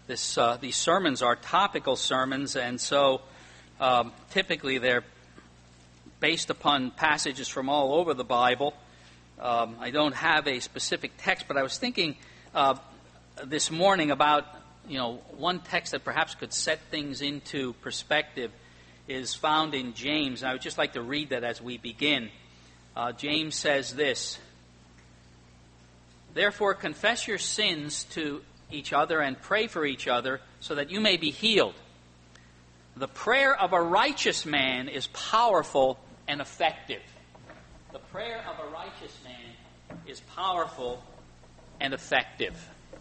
These sermons are topical sermons, and so typically they're based upon passages from all over the Bible. I don't have a specific text, but I was thinking this morning about one text that perhaps could set things into perspective is found in James. And I would just like to read that as we begin. James says this: "Therefore confess your sins to each other and pray for each other so that you may be healed. The prayer of a righteous man is powerful and effective." The prayer of a righteous man is powerful and effective.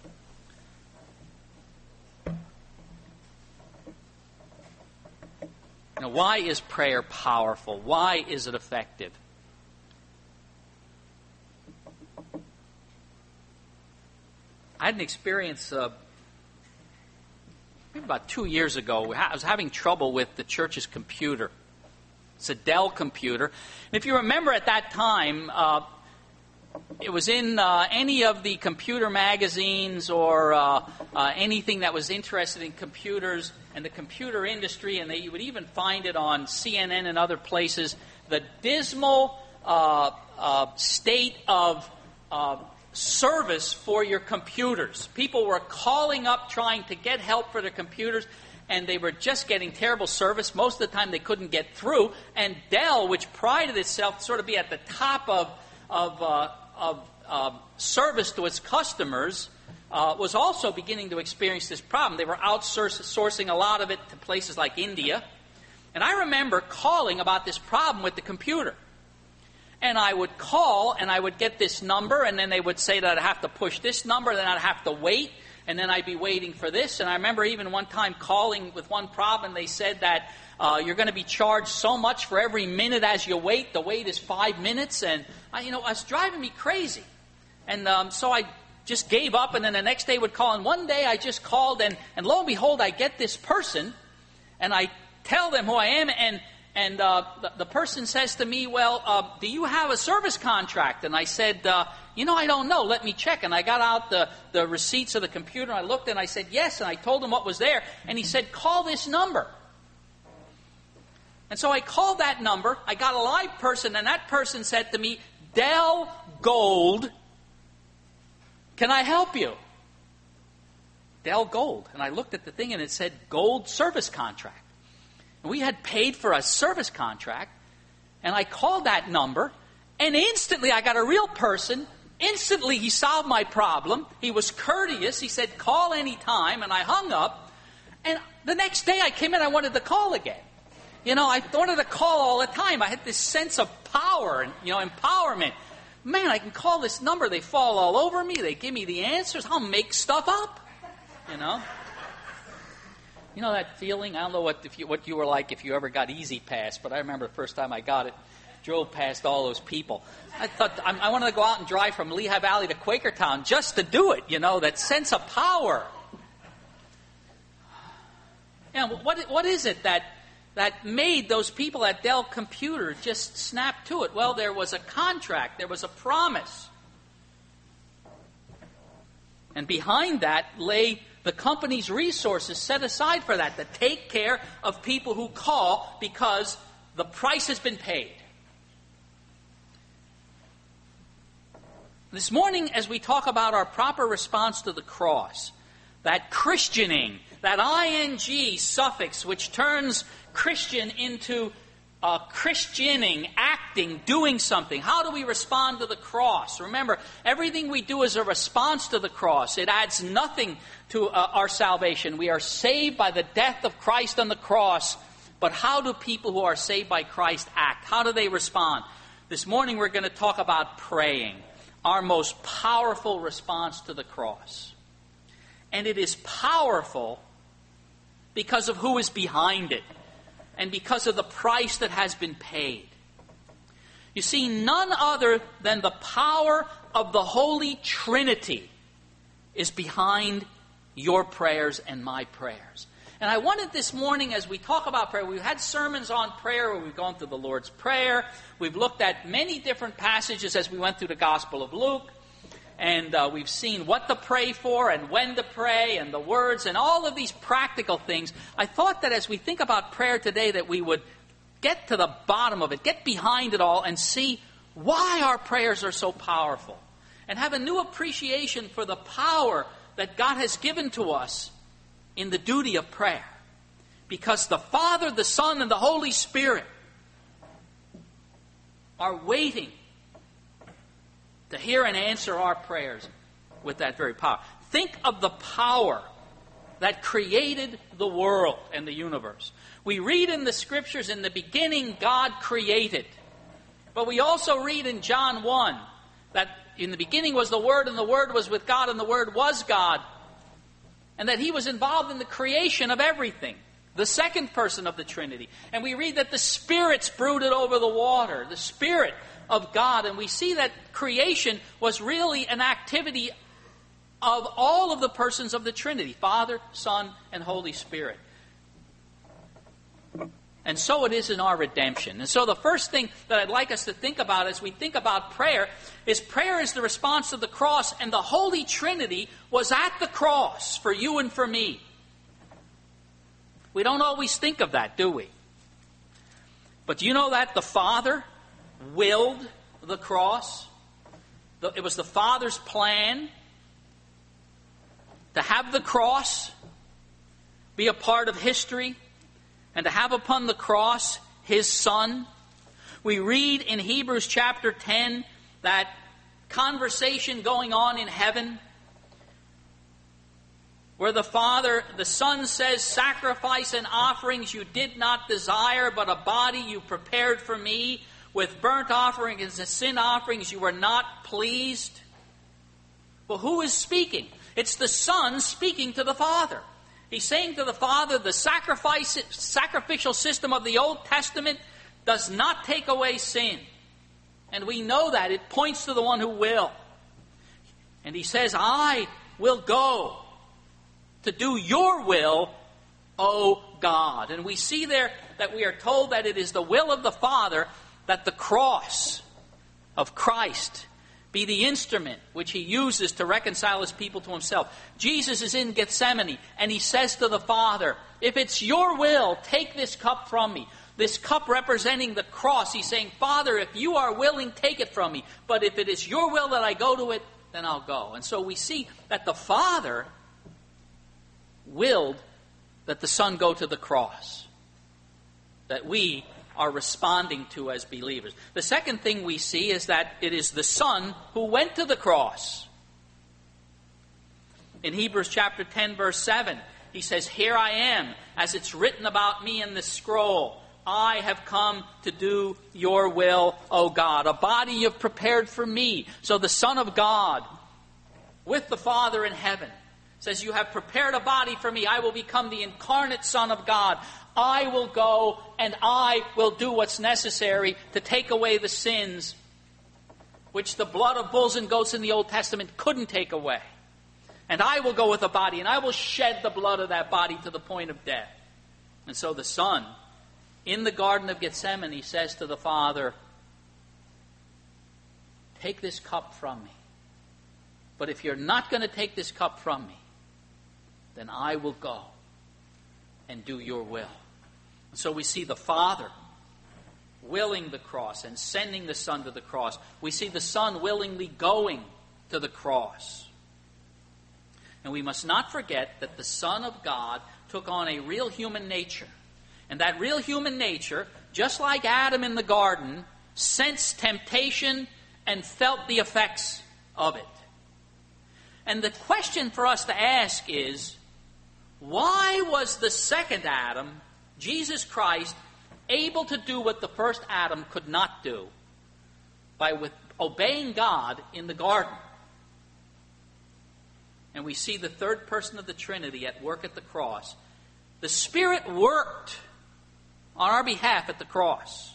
Now, why is prayer powerful? Why is it effective? I had an experience maybe about 2 years ago. I was having trouble with the church's computer. It's a Dell computer. And if you remember at that time, it was in any of the computer magazines or anything that was interested in computers and the computer industry, and you would even find it on CNN and other places, the dismal state of service for your computers. People were calling up trying to get help for their computers, and they were just getting terrible service. Most of the time they couldn't get through. And Dell, which prided itself to sort of be at the top of service to its customers, was also beginning to experience this problem. They were outsourcing a lot of it to places like India. And I remember calling about this problem with the computer. And I would call, and I would get this number, and then they would say that I'd have to push this number, then I'd have to wait, and then I'd be waiting for this. And I remember even one time calling with one problem, they said that you're going to be charged so much for every minute as you wait. The wait is 5 minutes, and it was driving me crazy. And so I just gave up, and then the next day would call. And one day I just called, and lo and behold, I get this person, and I tell them who I am, and the person says to me, "Well, do you have a service contract?" And I said, "I don't know. Let me check." And I got out the receipts of the computer, and I looked, and I said, "Yes." And I told him what was there. And he said, "Call this number." And so I called that number. I got a live person, and that person said to me, "Dell Gold, can I help you?" Dell Gold. And I looked at the thing, and it said Gold Service Contract. We had paid for a service contract, and I called that number, and instantly I got a real person. Instantly he solved my problem. He was courteous. He said, "Call any time," and I hung up. And the next day I came in, I wanted to call again. I wanted to call all the time. I had this sense of power and, empowerment. Man, I can call this number. They fall all over me. They give me the answers. I'll make stuff up, You know that feeling? I don't know what you were like if you ever got Easy Pass, but I remember the first time I got it, drove past all those people. I thought I wanted to go out and drive from Lehigh Valley to Quakertown just to do it, that sense of power. What is it that made those people at Dell Computer just snap to it? Well, there was a contract. There was a promise. And behind that lay the company's resources set aside for that, to take care of people who call because the price has been paid. This morning, as we talk about our proper response to the cross, that Christianing, that ing suffix which turns Christian into Christianing, acting, doing something. How do we respond to the cross? Remember, everything we do is a response to the cross. It adds nothing to our salvation. We are saved by the death of Christ on the cross. But how do people who are saved by Christ act? How do they respond? This morning we're going to talk about praying, our most powerful response to the cross. And it is powerful because of who is behind it, and because of the price that has been paid. You see, none other than the power of the Holy Trinity is behind your prayers and my prayers. And I wanted this morning, as we talk about prayer, we've had sermons on prayer where we've gone through the Lord's Prayer. We've looked at many different passages as we went through the Gospel of Luke. and we've seen what to pray for and when to pray and the words and all of these practical things. I thought that as we think about prayer today that we would get to the bottom of it, get behind it all, and see why our prayers are so powerful, and have a new appreciation for the power that God has given to us in the duty of prayer. Because the Father, the Son, and the Holy Spirit are waiting to hear and answer our prayers with that very power. Think of the power that created the world and the universe. We read in the Scriptures, in the beginning God created. But we also read in John 1 that in the beginning was the Word, and the Word was with God, and the Word was God. And that He was involved in the creation of everything. The second person of the Trinity. And we read that the spirits brooded over the water. The Spirit of God. And we see that creation was really an activity of all of the persons of the Trinity. Father, Son, and Holy Spirit. And so it is in our redemption. And so the first thing that I'd like us to think about as we think about prayer is the response to the cross, and the Holy Trinity was at the cross for you and for me. We don't always think of that, do we? But do you know that the Father willed the cross? It was the Father's plan to have the cross be a part of history, and to have upon the cross His Son. We read in Hebrews chapter 10 that conversation going on in heaven where the Son says, "Sacrifice and offerings you did not desire, but a body you prepared for me. With burnt offerings and sin offerings you were not pleased." Well, who is speaking? It's the Son speaking to the Father. He's saying to the Father, the sacrificial system of the Old Testament does not take away sin. And we know that. It points to the one who will. And He says, "I will go to do your will, O God." And we see there that we are told that it is the will of the Father that the cross of Christ be the instrument which He uses to reconcile His people to Himself. Jesus is in Gethsemane, and He says to the Father, "If it's your will, take this cup from me." This cup representing the cross. He's saying, "Father, if you are willing, take it from me. But if it is your will that I go to it, then I'll go." And so we see that the Father willed that the Son go to the cross, that we are responding to as believers. The second thing we see is that it is the Son who went to the cross. In Hebrews chapter 10, verse 7, He says, "Here I am, as it's written about me in this scroll. I have come to do your will, O God. A body you've prepared for me." So the Son of God, with the Father in heaven, says, "You have prepared a body for me. I will become the incarnate Son of God. I will go and I will do what's necessary to take away the sins which the blood of bulls and goats in the Old Testament couldn't take away. And I will go with a body, and I will shed the blood of that body to the point of death." And so the Son, in the Garden of Gethsemane, says to the Father, "Take this cup from me. But if you're not going to take this cup from me, then I will go and do your will." And so we see the Father willing the cross and sending the Son to the cross. We see the Son willingly going to the cross. And we must not forget that the Son of God took on a real human nature. And that real human nature, just like Adam in the garden, sensed temptation and felt the effects of it. And the question for us to ask is, why was the second Adam, Jesus Christ, able to do what the first Adam could not do by obeying God in the garden? And we see the third person of the Trinity at work at the cross. The Spirit worked on our behalf at the cross.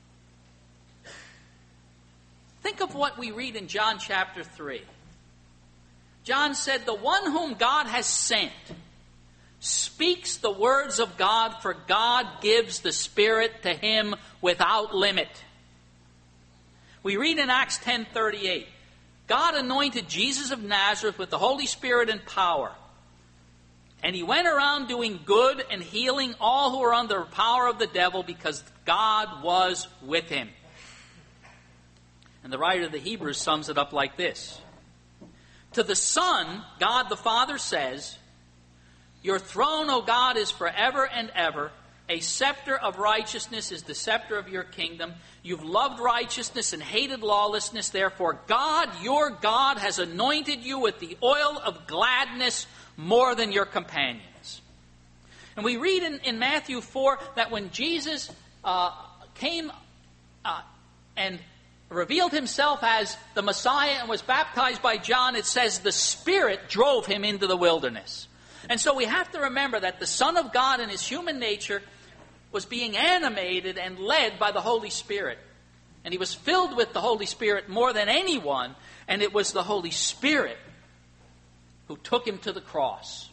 Think of what we read in John chapter 3. John said, "The one whom God has sent speaks the words of God, for God gives the Spirit to him without limit." We read in Acts 10:38 God anointed Jesus of Nazareth with the Holy Spirit and power. And he went around doing good and healing all who were under the power of the devil because God was with him. And the writer of the Hebrews sums it up like this. To the Son, God the Father says, your throne, O God, is forever and ever. A scepter of righteousness is the scepter of your kingdom. You've loved righteousness and hated lawlessness. Therefore, God, your God, has anointed you with the oil of gladness more than your companions. And we read in Matthew 4 that when Jesus came and revealed himself as the Messiah and was baptized by John, it says the Spirit drove him into the wilderness. And so we have to remember that the Son of God in his human nature was being animated and led by the Holy Spirit. And he was filled with the Holy Spirit more than anyone, and it was the Holy Spirit who took him to the cross.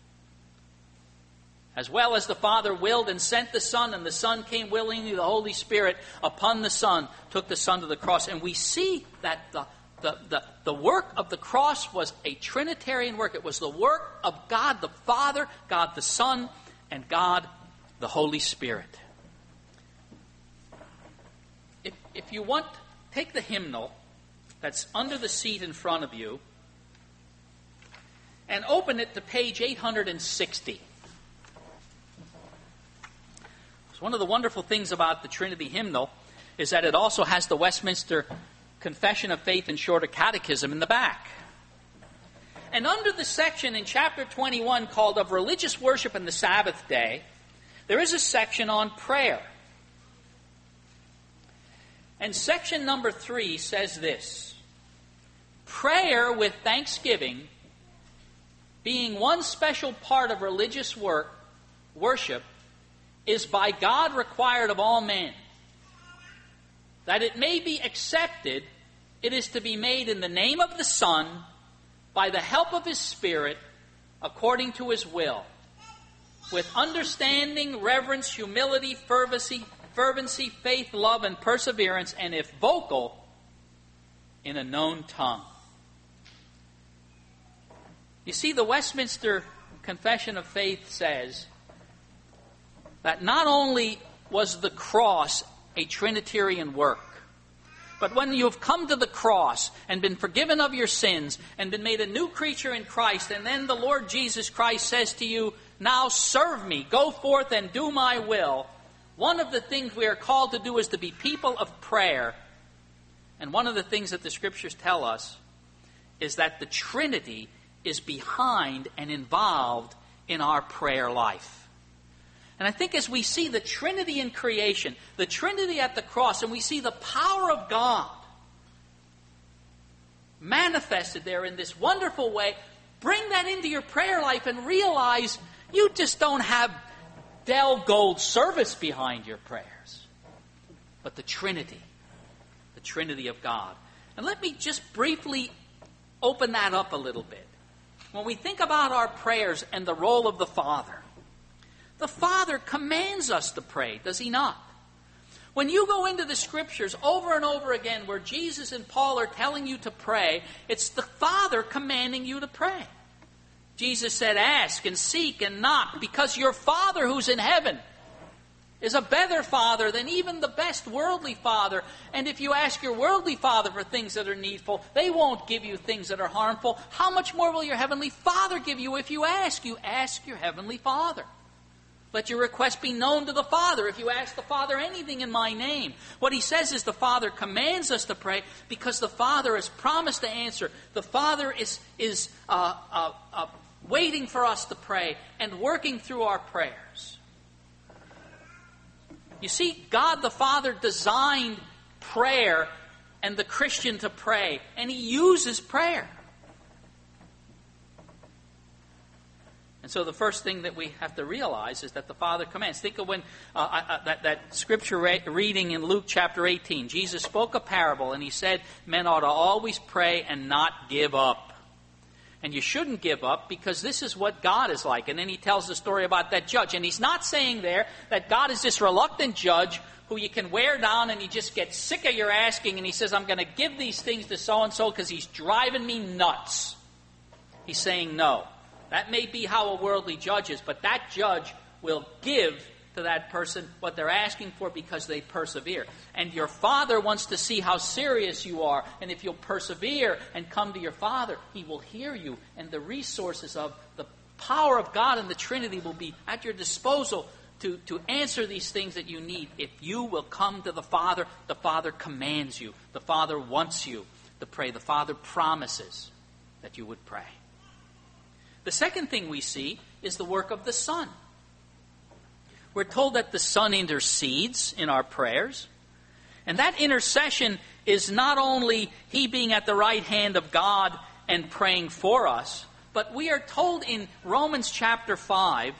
As well as the Father willed and sent the Son, and the Son came willingly, the Holy Spirit upon the Son took the Son to the cross. And we see that the work of the cross was a Trinitarian work. It was the work of God the Father, God the Son, and God the Holy Spirit. If you want, take the hymnal that's under the seat in front of you and open it to page 860. So one of the wonderful things about the Trinity hymnal is that it also has the Westminster Confession of Faith and Shorter Catechism in the back. And under the section in chapter 21 called Of Religious Worship and the Sabbath Day, there is a section on prayer. And section number 3 says this: prayer with thanksgiving, being one special part of religious worship, is by God required of all men. That it may be accepted, it is to be made in the name of the Son, by the help of His Spirit, according to His will, with understanding, reverence, humility, fervency, faith, love, and perseverance, and if vocal, in a known tongue. You see, the Westminster Confession of Faith says that not only was the cross a Trinitarian work, but when you have come to the cross and been forgiven of your sins and been made a new creature in Christ, and then the Lord Jesus Christ says to you, now serve me, go forth and do my will, one of the things we are called to do is to be people of prayer. And one of the things that the Scriptures tell us is that the Trinity is behind and involved in our prayer life. And I think as we see the Trinity in creation, the Trinity at the cross, and we see the power of God manifested there in this wonderful way, bring that into your prayer life and realize you just don't have Dell Gold service behind your prayers, but the Trinity of God. And let me just briefly open that up a little bit. When we think about our prayers and the role of the Father commands us to pray, does He not? When you go into the Scriptures over and over again where Jesus and Paul are telling you to pray, it's the Father commanding you to pray. Jesus said, ask and seek and knock, because your Father who's in heaven is a better Father than even the best worldly father. And if you ask your worldly father for things that are needful, they won't give you things that are harmful. How much more will your heavenly Father give you if you ask? You ask your heavenly Father. Let your request be known to the Father if you ask the Father anything in my name. What He says is the Father commands us to pray because the Father has promised to answer. The Father is waiting for us to pray and working through our prayers. You see, God the Father designed prayer and the Christian to pray, and He uses prayer. And so the first thing that we have to realize is that the Father commands. Think of when that scripture reading in Luke chapter 18. Jesus spoke a parable and He said men ought to always pray and not give up. And you shouldn't give up, because this is what God is like. And then he tells the story about that judge. And he's not saying there that God is this reluctant judge who you can wear down and he just gets sick of your asking and he says, I'm going to give these things to so-and-so because he's driving me nuts. He's saying no. That may be how a worldly judge is, but that judge will give to that person what they're asking for because they persevere. And your Father wants to see how serious you are. And if you'll persevere and come to your Father, He will hear you. And the resources of the power of God and the Trinity will be at your disposal to answer these things that you need. If you will come to the Father commands you. The Father wants you to pray. The Father promises that you would pray. The second thing we see is the work of the Son. We're told that the Son intercedes in our prayers. And that intercession is not only He being at the right hand of God and praying for us, but we are told in Romans chapter 5,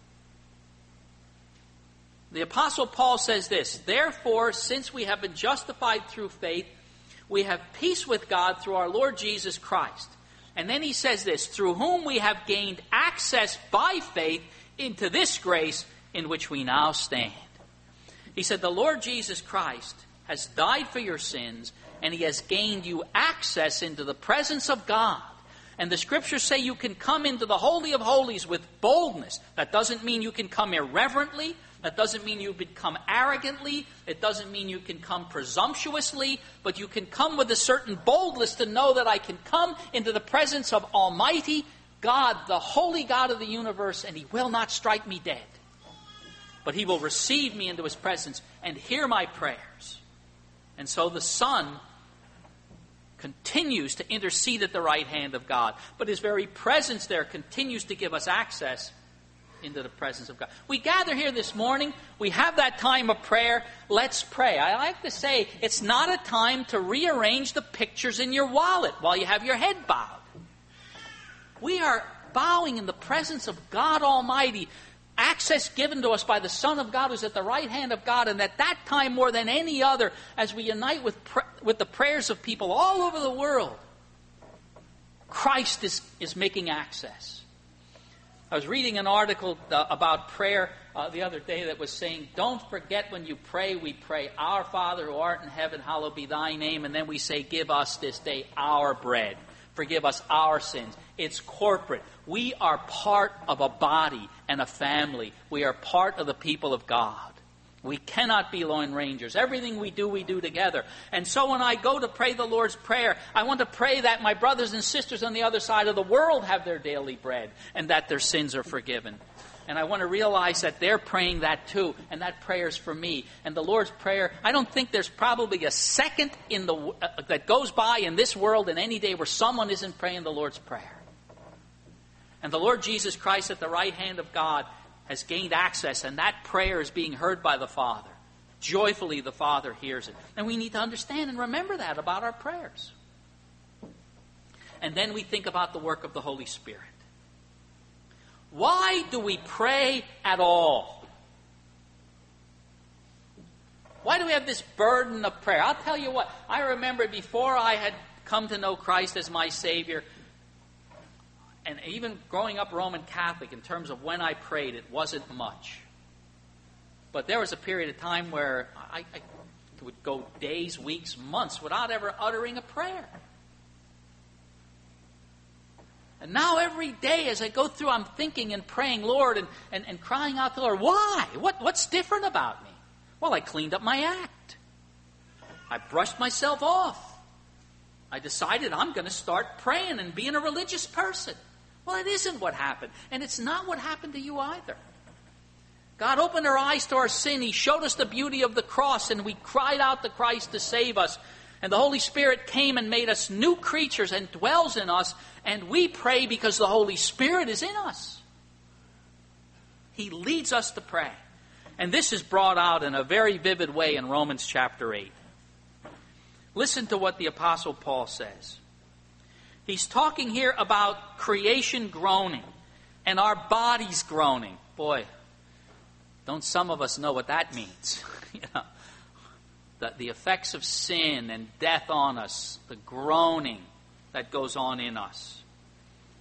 the Apostle Paul says this, therefore, since we have been justified through faith, we have peace with God through our Lord Jesus Christ. And then he says this, through whom we have gained access by faith into this grace in which we now stand. He said, the Lord Jesus Christ has died for your sins, and He has gained you access into the presence of God. And the Scriptures say you can come into the Holy of Holies with boldness. That doesn't mean you can come irreverently. That doesn't mean you can come arrogantly. It doesn't mean you can come presumptuously. But you can come with a certain boldness to know that I can come into the presence of Almighty God, the holy God of the universe, and He will not strike me dead. But He will receive me into His presence and hear my prayers. And so the Son continues to intercede at the right hand of God. But His very presence there continues to give us access into the presence of God. We gather here this morning. We have that time of prayer. Let's pray. I like to say it's not a time to rearrange the pictures in your wallet while you have your head bowed. We are bowing in the presence of God Almighty. Access given to us by the Son of God who's at the right hand of God. And at that time more than any other, as we unite with the prayers of people all over the world, Christ is making access. I was reading an article about prayer the other day that was saying, don't forget when you pray, we pray, Our Father who art in heaven, hallowed be thy name. And then we say, give us this day our bread. Forgive us our sins. It's corporate. We are part of a body and a family. We are part of the people of God. We cannot be lone rangers. Everything we do together. And so when I go to pray the Lord's Prayer, I want to pray that my brothers and sisters on the other side of the world have their daily bread and that their sins are forgiven. And I want to realize that they're praying that too, and that prayer's for me. And the Lord's Prayer, I don't think there's probably a second that goes by in this world in any day where someone isn't praying the Lord's Prayer. And the Lord Jesus Christ at the right hand of God has gained access, and that prayer is being heard by the Father. Joyfully the Father hears it. And we need to understand and remember that about our prayers. And then we think about the work of the Holy Spirit. Why do we pray at all? Why do we have this burden of prayer? I'll tell you what, I remember before I had come to know Christ as my Savior, and even growing up Roman Catholic, in terms of when I prayed, it wasn't much. But there was a period of time where I would go days, weeks, months without ever uttering a prayer. And now every day as I go through, I'm thinking and praying, Lord, and crying out to the Lord, why? What's different about me? Well, I cleaned up my act. I brushed myself off. I decided I'm going to start praying and being a religious person. Well, it isn't what happened. And it's not what happened to you either. God opened our eyes to our sin. He showed us the beauty of the cross, and we cried out to Christ to save us. And the Holy Spirit came and made us new creatures and dwells in us. And we pray because the Holy Spirit is in us. He leads us to pray. And this is brought out in a very vivid way in Romans chapter 8. Listen to what the Apostle Paul says. He's talking here about creation groaning and our bodies groaning. Boy, don't some of us know what that means? The effects of sin and death on us, the groaning that goes on in us.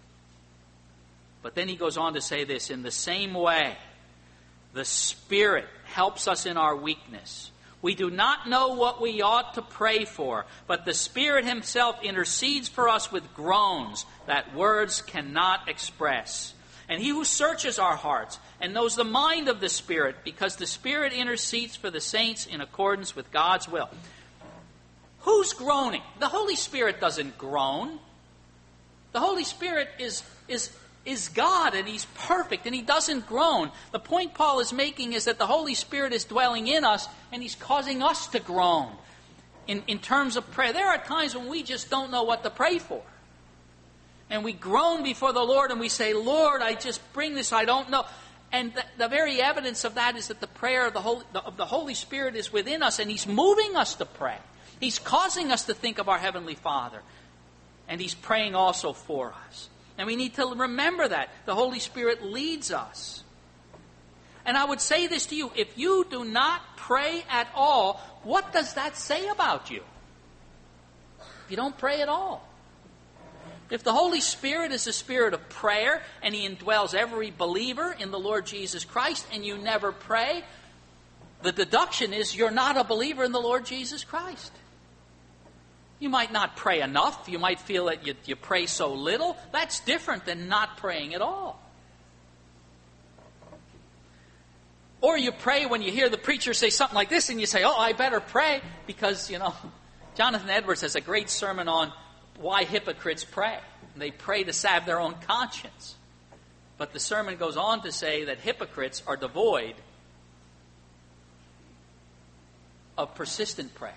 But then he goes on to say this, in the same way, the Spirit helps us in our weakness. We do not know what we ought to pray for, but the Spirit himself intercedes for us with groans that words cannot express. And he who searches our hearts and knows the mind of the Spirit, because the Spirit intercedes for the saints in accordance with God's will. Who's groaning? The Holy Spirit doesn't groan. The Holy Spirit is God, and he's perfect, and he doesn't groan. The point Paul is making is that the Holy Spirit is dwelling in us, and he's causing us to groan in terms of prayer. There are times when we just don't know what to pray for. And we groan before the Lord, and we say, Lord, I just bring this, I don't know. And the very evidence of that is that the prayer of the Holy Spirit is within us, and he's moving us to pray. He's causing us to think of our Heavenly Father. And he's praying also for us. And we need to remember that. The Holy Spirit leads us. And I would say this to you, if you do not pray at all, what does that say about you? If you don't pray at all. If the Holy Spirit is a spirit of prayer, and he indwells every believer in the Lord Jesus Christ, and you never pray, the deduction is you're not a believer in the Lord Jesus Christ. You might not pray enough. You might feel that you pray so little. That's different than not praying at all. Or you pray when you hear the preacher say something like this, and you say, I better pray, because, Jonathan Edwards has a great sermon on why hypocrites pray. And they pray to salve their own conscience. But the sermon goes on to say that hypocrites are devoid of persistent prayer.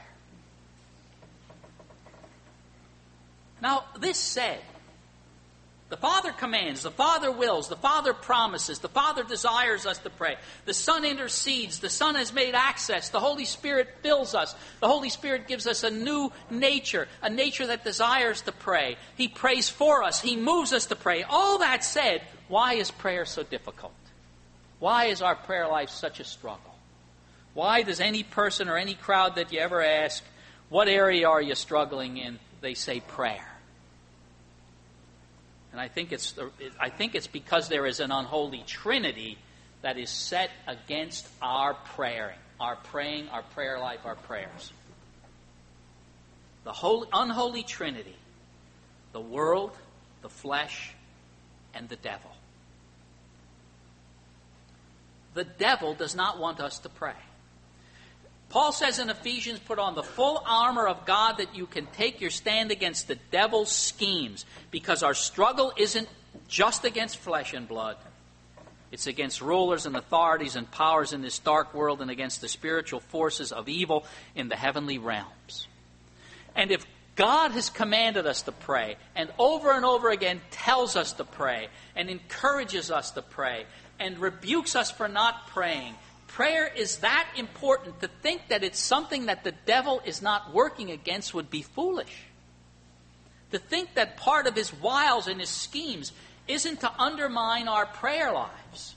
Now, this said, the Father commands, the Father wills, the Father promises, the Father desires us to pray. The Son intercedes, the Son has made access, the Holy Spirit fills us. The Holy Spirit gives us a new nature, a nature that desires to pray. He prays for us, he moves us to pray. All that said, why is prayer so difficult? Why is our prayer life such a struggle? Why does any person or any crowd that you ever ask, what area are you struggling in? They say prayer. And I think it's because there is an unholy trinity that is set against our praying, our prayer life, our prayers. The unholy trinity, the world, the flesh, and the devil. The devil does not want us to pray. Paul says in Ephesians, put on the full armor of God that you can take your stand against the devil's schemes, because our struggle isn't just against flesh and blood. It's against rulers and authorities and powers in this dark world, and against the spiritual forces of evil in the heavenly realms. And if God has commanded us to pray, and over again tells us to pray, and encourages us to pray, and rebukes us for not praying, prayer is that important. To think that it's something that the devil is not working against would be foolish. To think that part of his wiles and his schemes isn't to undermine our prayer lives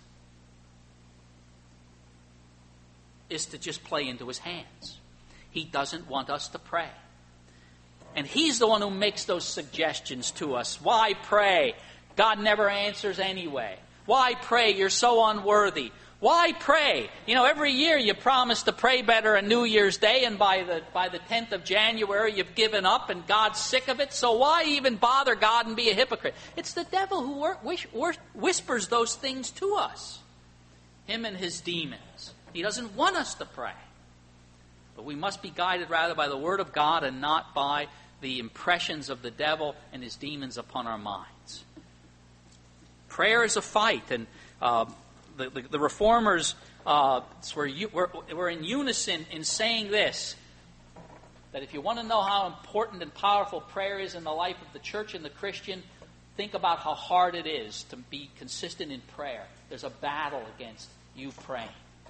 is to just play into his hands. He doesn't want us to pray. And he's the one who makes those suggestions to us. Why pray? God never answers anyway. Why pray? You're so unworthy. Why pray? Every year you promise to pray better on New Year's Day, and by the 10th of January you've given up and God's sick of it, so why even bother God and be a hypocrite? It's the devil who whispers those things to us. Him and his demons. He doesn't want us to pray. But we must be guided rather by the Word of God and not by the impressions of the devil and his demons upon our minds. Prayer is a fight, and the Reformers were in unison in saying this, that if you want to know how important and powerful prayer is in the life of the church and the Christian, think about how hard it is to be consistent in prayer. There's a battle against you praying.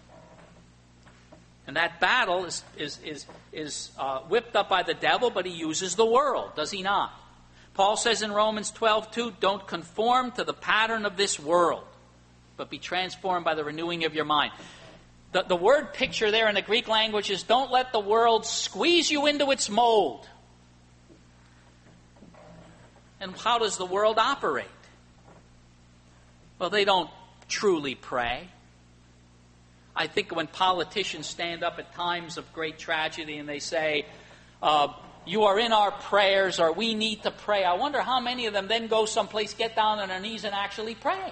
And that battle is whipped up by the devil, but he uses the world, does he not? Paul says in Romans 12:2, don't conform to the pattern of this world, but be transformed by the renewing of your mind. The word picture there in the Greek language is don't let the world squeeze you into its mold. And how does the world operate? Well, they don't truly pray. I think when politicians stand up at times of great tragedy and they say, you are in our prayers, or we need to pray, I wonder how many of them then go someplace, get down on their knees, and actually pray.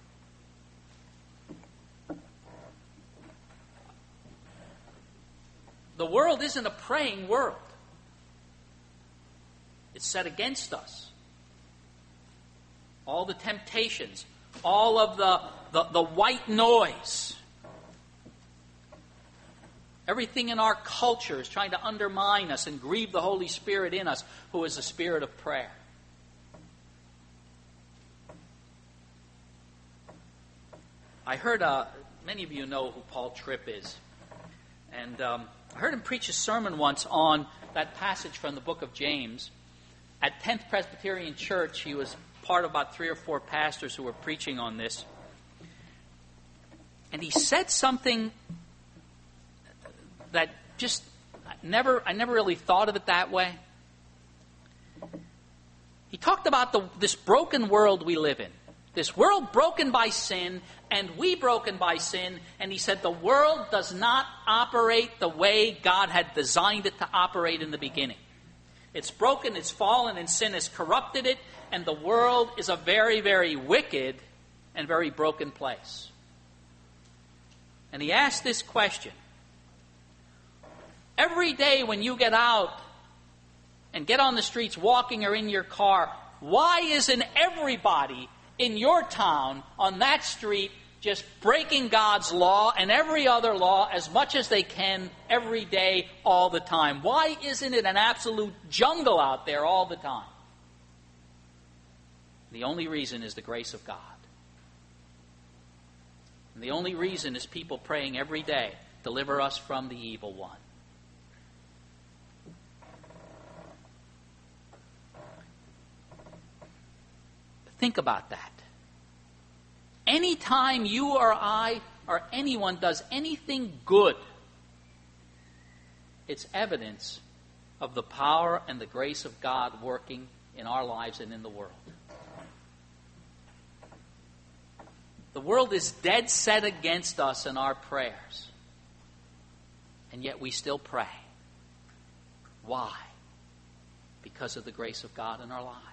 The world isn't a praying world. It's set against us. All the temptations, all of the white noise. Everything in our culture is trying to undermine us and grieve the Holy Spirit in us, who is the Spirit of prayer. I heard, many of you know who Paul Tripp is. And I heard him preach a sermon once on that passage from the book of James. At 10th Presbyterian Church, he was part of about 3 or 4 pastors who were preaching on this. And he said something that just I never really thought of it that way. He talked about this broken world we live in. This world broken by sin, and we broken by sin. And he said the world does not operate the way God had designed it to operate in the beginning. It's broken, it's fallen, and sin has corrupted it. And the world is a very, very wicked and very broken place. And he asked this question. Every day when you get out and get on the streets walking or in your car, why isn't everybody in your town on that street just breaking God's law and every other law as much as they can every day, all the time? Why isn't it an absolute jungle out there all the time? The only reason is the grace of God. And the only reason is people praying every day, deliver us from the evil one. Think about that. Anytime you or I or anyone does anything good, it's evidence of the power and the grace of God working in our lives and in the world. The world is dead set against us and our prayers. And yet we still pray. Why? Because of the grace of God in our lives.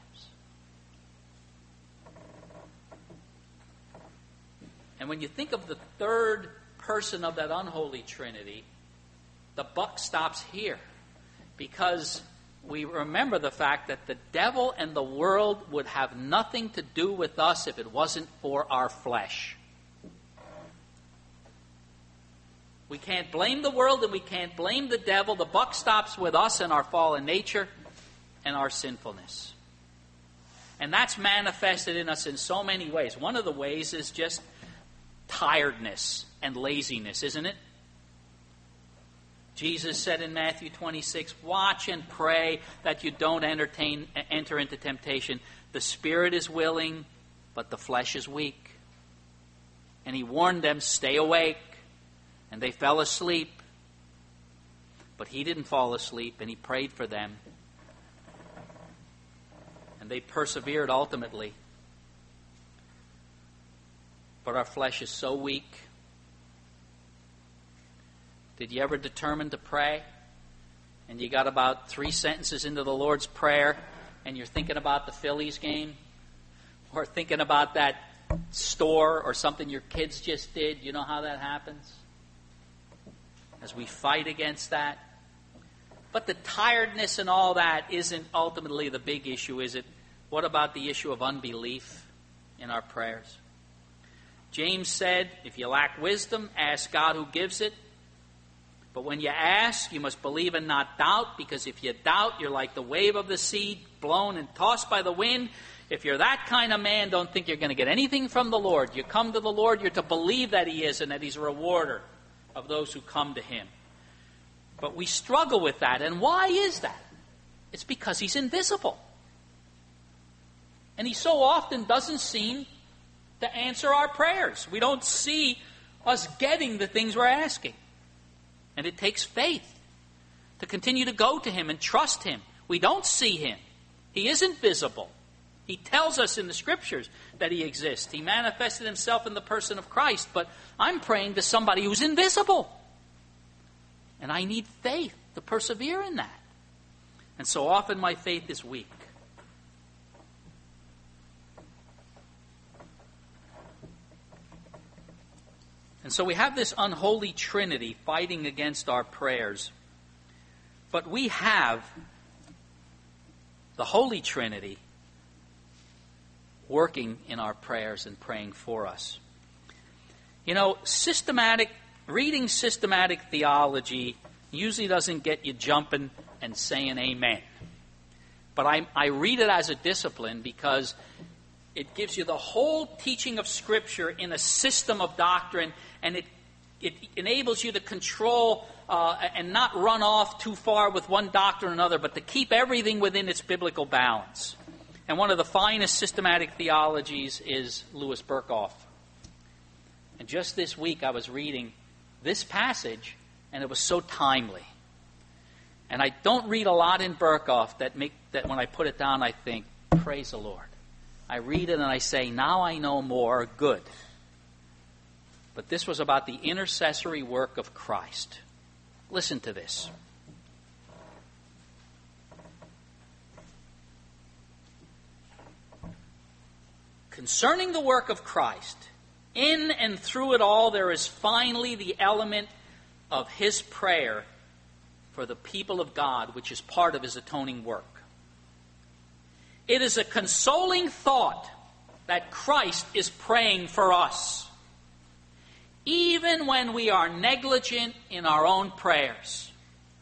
And when you think of the third person of that unholy Trinity, the buck stops here. Because we remember the fact that the devil and the world would have nothing to do with us if it wasn't for our flesh. We can't blame the world and we can't blame the devil. The buck stops with us and our fallen nature and our sinfulness. And that's manifested in us in so many ways. One of the ways is just tiredness and laziness, isn't it? Jesus said in Matthew 26, watch and pray that you don't enter into temptation. The spirit is willing, but the flesh is weak. And he warned them, stay awake. And they fell asleep. But he didn't fall asleep, and he prayed for them. And they persevered ultimately. But our flesh is so weak. Did you ever determine to pray? And you got about 3 sentences into the Lord's Prayer, and you're thinking about the Phillies game? Or thinking about that store or something your kids just did? You know how that happens? As we fight against that. But the tiredness and all that isn't ultimately the big issue, is it? What about the issue of unbelief in our prayers? James said, if you lack wisdom, ask God who gives it. But when you ask, you must believe and not doubt, because if you doubt, you're like the wave of the sea, blown and tossed by the wind. If you're that kind of man, don't think you're going to get anything from the Lord. You come to the Lord, you're to believe that he is and that he's a rewarder of those who come to him. But we struggle with that. And why is that? It's because he's invisible. And he so often doesn't seem to answer our prayers. We don't see us getting the things we're asking. And it takes faith to continue to go to him and trust him. We don't see him. He isn't visible. He tells us in the Scriptures that he exists. He manifested himself in the person of Christ, but I'm praying to somebody who's invisible. And I need faith to persevere in that. And so often my faith is weak. And so we have this unholy trinity fighting against our prayers. But we have the Holy Trinity working in our prayers and praying for us. You know, reading systematic theology usually doesn't get you jumping and saying amen. But I read it as a discipline because it gives you the whole teaching of Scripture in a system of doctrine, and it enables you to control and not run off too far with one doctrine or another, but to keep everything within its biblical balance. And one of the finest systematic theologies is Louis Berkhof. And just this week I was reading this passage, and it was so timely. And I don't read a lot in Berkhof that when I put it down I think, praise the Lord. I read it and I say, now I know more, good. But this was about the intercessory work of Christ. Listen to this. Concerning the work of Christ, in and through it all there is finally the element of his prayer for the people of God, which is part of his atoning work. It is a consoling thought that Christ is praying for us, even when we are negligent in our own prayers.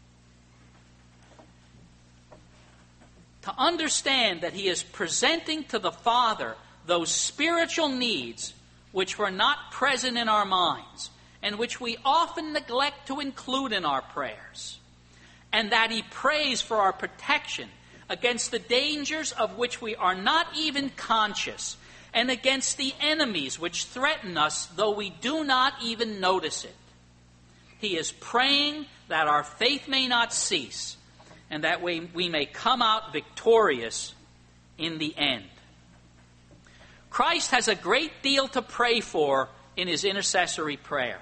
To understand that he is presenting to the Father those spiritual needs which were not present in our minds and which we often neglect to include in our prayers, and that he prays for our protection against the dangers of which we are not even conscious, and against the enemies which threaten us, though we do not even notice it. He is praying that our faith may not cease, and that we may come out victorious in the end. Christ has a great deal to pray for in his intercessory prayer.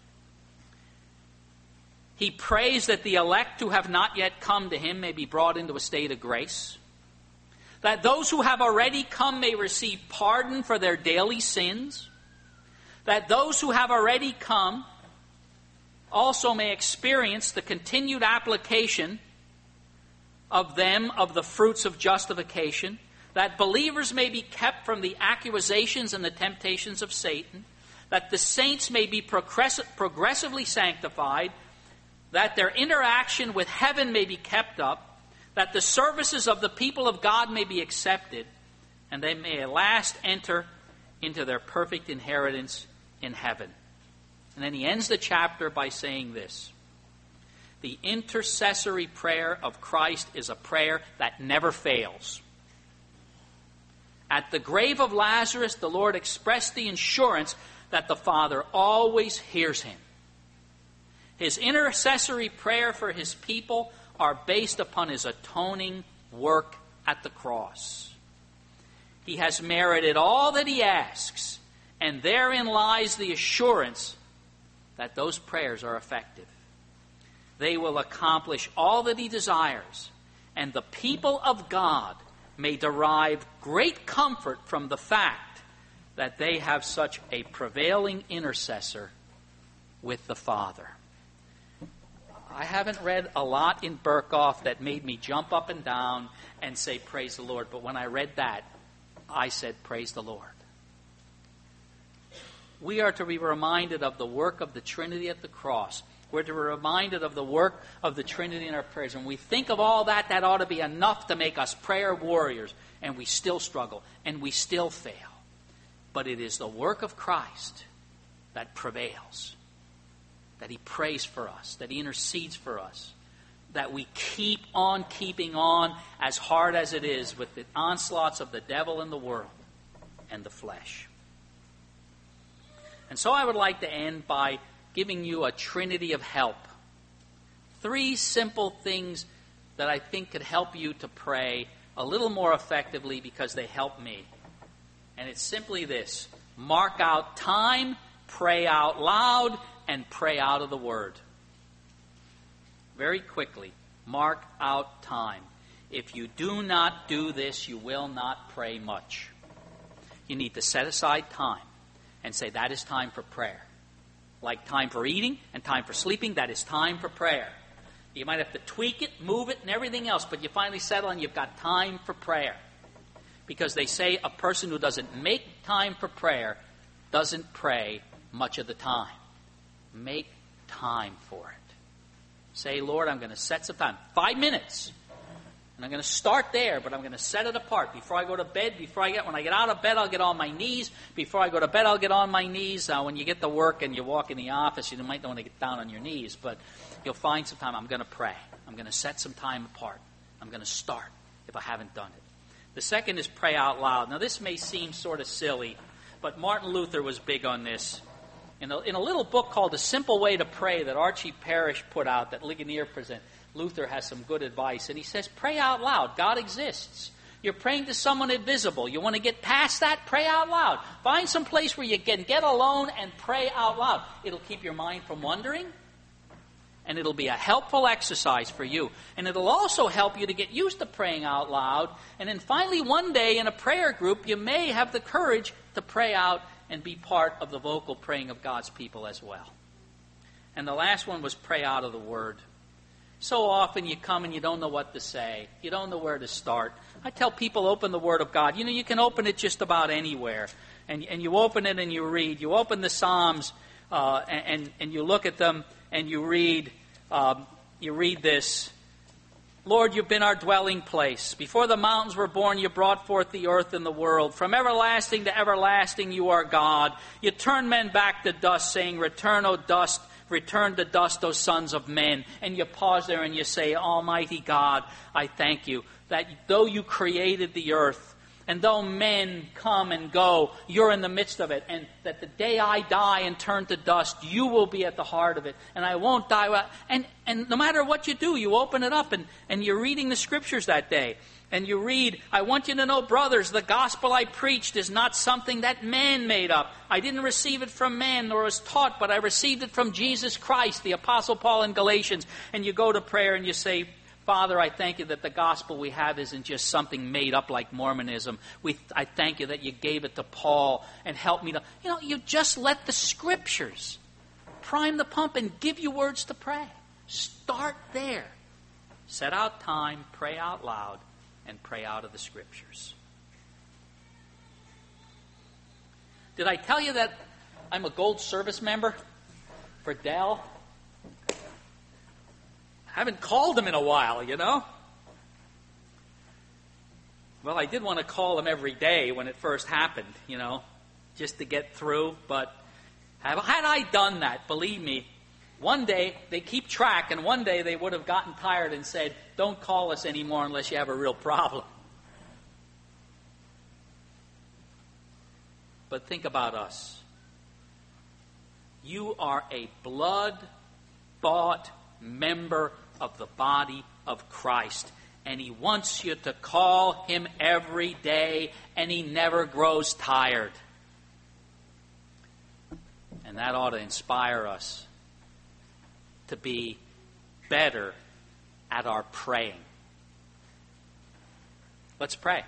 He prays that the elect who have not yet come to him may be brought into a state of grace, that those who have already come may receive pardon for their daily sins, that those who have already come also may experience the continued application of the fruits of justification, that believers may be kept from the accusations and the temptations of Satan, that the saints may be progressively sanctified, that their interaction with heaven may be kept up, that the services of the people of God may be accepted, and they may at last enter into their perfect inheritance in heaven. And then he ends the chapter by saying this: the intercessory prayer of Christ is a prayer that never fails. At the grave of Lazarus, the Lord expressed the assurance that the Father always hears him. His intercessory prayer for his people are based upon his atoning work at the cross. He has merited all that he asks, and therein lies the assurance that those prayers are effective. They will accomplish all that he desires, and the people of God may derive great comfort from the fact that they have such a prevailing intercessor with the Father. I haven't read a lot in Berkhof that made me jump up and down and say, praise the Lord. But when I read that, I said, praise the Lord. We are to be reminded of the work of the Trinity at the cross. We're to be reminded of the work of the Trinity in our prayers. When we think of all that, that ought to be enough to make us prayer warriors. And we still struggle, and we still fail. But it is the work of Christ that prevails. That he prays for us, that he intercedes for us, that we keep on keeping on as hard as it is with the onslaughts of the devil and the world and the flesh. And so I would like to end by giving you a trinity of help. 3 simple things that I think could help you to pray a little more effectively because they help me. And it's simply this: mark out time, pray out loud, and pray out of the Word. Very quickly, mark out time. If you do not do this, you will not pray much. You need to set aside time and say, that is time for prayer. Like time for eating and time for sleeping, that is time for prayer. You might have to tweak it, move it, and everything else, but you finally settle and you've got time for prayer. Because they say a person who doesn't make time for prayer doesn't pray much of the time. Make time for it. Say, Lord, I'm going to set some time. 5 minutes. And I'm going to start there, but I'm going to set it apart. Before I go to bed, when I get out of bed, I'll get on my knees. Before I go to bed, I'll get on my knees. When you get to work and you walk in the office, you might not want to get down on your knees, but you'll find some time. I'm going to pray. I'm going to set some time apart. I'm going to start if I haven't done it. The second is pray out loud. Now, this may seem sort of silly, but Martin Luther was big on this. In a little book called A Simple Way to Pray that Archie Parrish put out, that Ligonier presents, Luther has some good advice, and he says, pray out loud. God exists. You're praying to someone invisible. You want to get past that? Pray out loud. Find some place where you can get alone and pray out loud. It'll keep your mind from wandering, and it'll be a helpful exercise for you. And it'll also help you to get used to praying out loud. And then finally, one day in a prayer group, you may have the courage to pray out and be part of the vocal praying of God's people as well. And the last one was pray out of the Word. So often you come and you don't know what to say. You don't know where to start. I tell people, open the Word of God. You can open it just about anywhere. And you open it and you read. You open the Psalms and you look at them and you read this. Lord, you've been our dwelling place. Before the mountains were born, you brought forth the earth and the world. From everlasting to everlasting, you are God. You turn men back to dust, saying, return, O dust. Return to dust, O sons of men. And you pause there and you say, Almighty God, I thank you that though you created the earth, and though men come and go, you're in the midst of it. And that the day I die and turn to dust, you will be at the heart of it. And I won't die. And no matter what you do, you open it up and you're reading the Scriptures that day. And you read, I want you to know, brothers, the gospel I preached is not something that man made up. I didn't receive it from man, nor was taught, but I received it from Jesus Christ, the Apostle Paul in Galatians. And you go to prayer and you say, Father, I thank you that the gospel we have isn't just something made up like Mormonism. I thank you that you gave it to Paul and helped me to... you just let the Scriptures prime the pump and give you words to pray. Start there. Set out time, pray out loud, and pray out of the Scriptures. Did I tell you that I'm a gold service member for Dell? I haven't called him in a while, Well, I did want to call him every day when it first happened, just to get through. But had I done that, believe me, one day, they keep track, and one day they would have gotten tired and said, don't call us anymore unless you have a real problem. But think about us. You are a blood-bought member of the body of Christ. And He wants you to call Him every day, and He never grows tired. And that ought to inspire us to be better at our praying. Let's pray.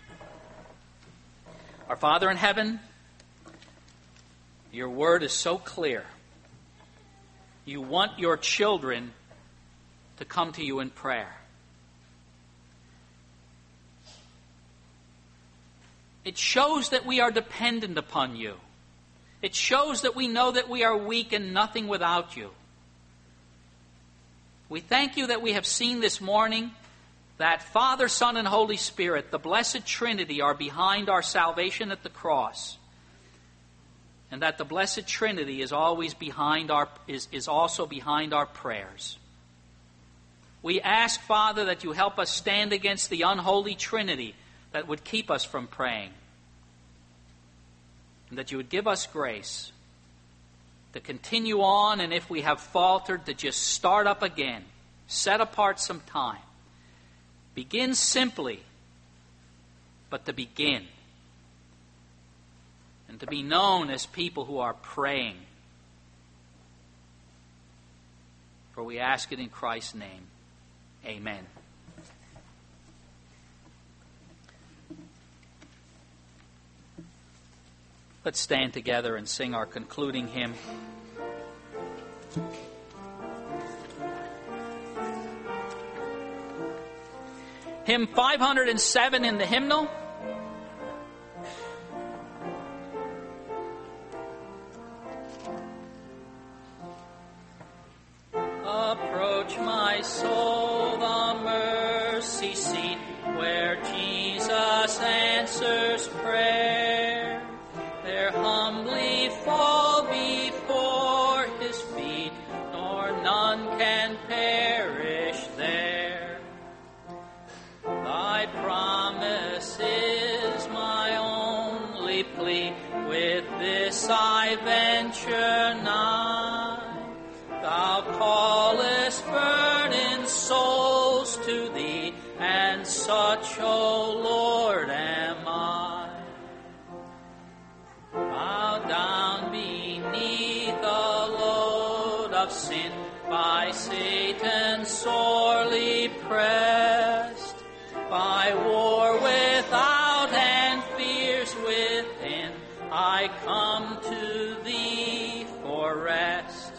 Our Father in heaven, your word is so clear. You want your children to come to you in prayer. It shows that we are dependent upon you. It shows that we know that we are weak and nothing without you. We thank you that we have seen this morning that Father, Son, and Holy Spirit, the blessed Trinity, are behind our salvation at the cross. And that the blessed Trinity is always is also behind our prayers. We ask, Father, that you help us stand against the unholy Trinity that would keep us from praying. And that you would give us grace to continue on, and if we have faltered, to just start up again. Set apart some time. Begin simply but to begin. And to be known as people who are praying. For we ask it in Christ's name. Amen. Let's stand together and sing our concluding hymn. Hymn 507 in the hymnal. Approach my soul the mercy seat where Jesus answers prayer. There humbly fall before his feet, nor none can perish there. Thy promise is my only plea, with this I venture nigh. Thou callest burdened souls to thee, and such, O Lord, am I. Bow down beneath the load of sin, by Satan sorely pressed, by war without and fears within, I come to thee for rest.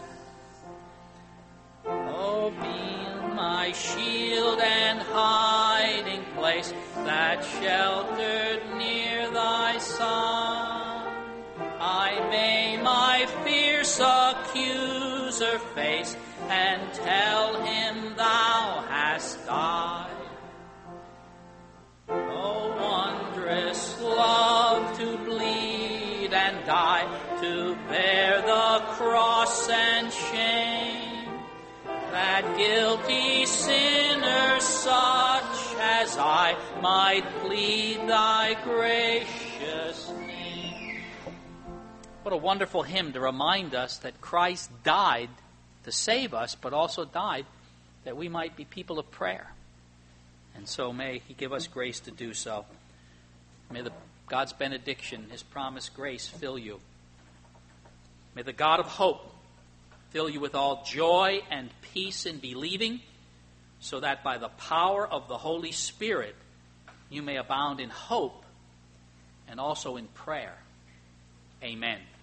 Oh, be my shield and hiding place, that sheltered near thy side, I may my fierce accuser face, and tell him thou hast died. Oh, wondrous love to bleed and die, to bear the cross and shame, that guilty sinner such as I might plead thy gracious name. What a wonderful hymn to remind us that Christ died to save us, but also died that we might be people of prayer. And so may he give us grace to do so. May God's benediction, his promised grace, fill you. May the God of hope fill you with all joy and peace in believing, so that by the power of the Holy Spirit you may abound in hope and also in prayer. Amen.